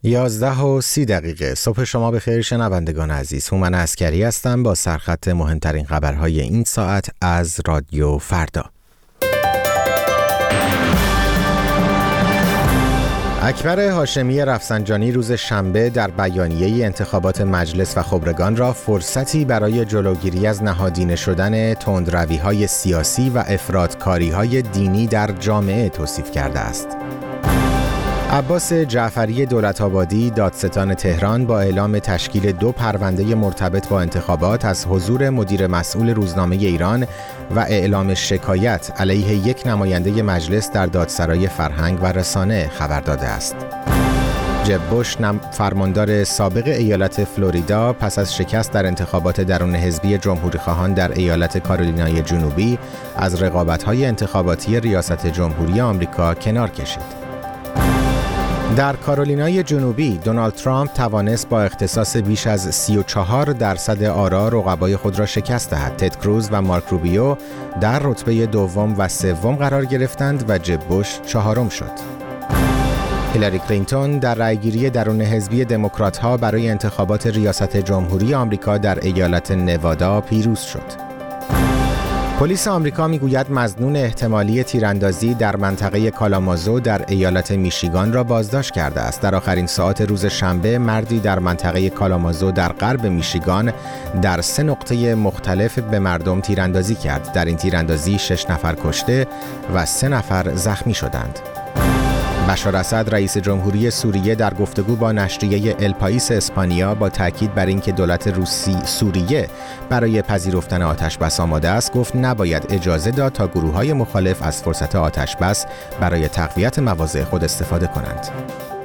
11:30 صبح شما بخیر شنوندگان عزیز. هومن عسکری هستم با سرخط مهمترین خبرهای این ساعت از رادیو فردا. اکبر هاشمی رفسنجانی روز شنبه در بیانیه انتخابات مجلس و خبرگان را فرصتی برای جلوگیری از نهادینه شدن تندروی‌های سیاسی و افراط‌کاری‌های دینی در جامعه توصیف کرده است. عباس جعفری دولت‌آبادی دادستان تهران با اعلام تشکیل 2 پرونده مرتبط با انتخابات از حضور مدیر مسئول روزنامه ایران و اعلام شکایت علیه 1 نماینده مجلس در دادسرای فرهنگ و رسانه خبر داده است. جب بوش فرماندار سابق ایالت فلوریدا پس از شکست در انتخابات درون حزبی جمهوری‌خواهان در ایالت کارولینای جنوبی از رقابت‌های انتخاباتی ریاست جمهوری آمریکا کنار کشید. در کارولینای جنوبی دونالد ترامپ توانست با اختصاص بیش از 34% آرا رقبای خود را شکست دهد. تد کروز و مارک روبیو در رتبه دوم و سوم قرار گرفتند و جب بوش 4م شد. هیلاری کلینتون در رأیگیری درون حزبی دموکرات‌ها برای انتخابات ریاست جمهوری آمریکا در ایالت نوادا پیروز شد. پلیس آمریکا میگوید مظنون احتمالی تیراندازی در منطقه کالامازو در ایالت میشیگان را بازداشت کرده است. در آخرین ساعات روز شنبه مردی در منطقه کالامازو در غرب میشیگان در 3 نقطه مختلف به مردم تیراندازی کرد. در این تیراندازی 6 نفر کشته و 3 نفر زخمی شدند. بشار اسد رئیس جمهوری سوریه در گفتگو با نشریه الپائیس اسپانیا با تاکید بر اینکه دولت سوریه برای پذیرفتن آتش‌بس آماده است گفت نباید اجازه داد تا گروه‌های مخالف از فرصت آتش‌بس برای تقویت مواضع خود استفاده کنند.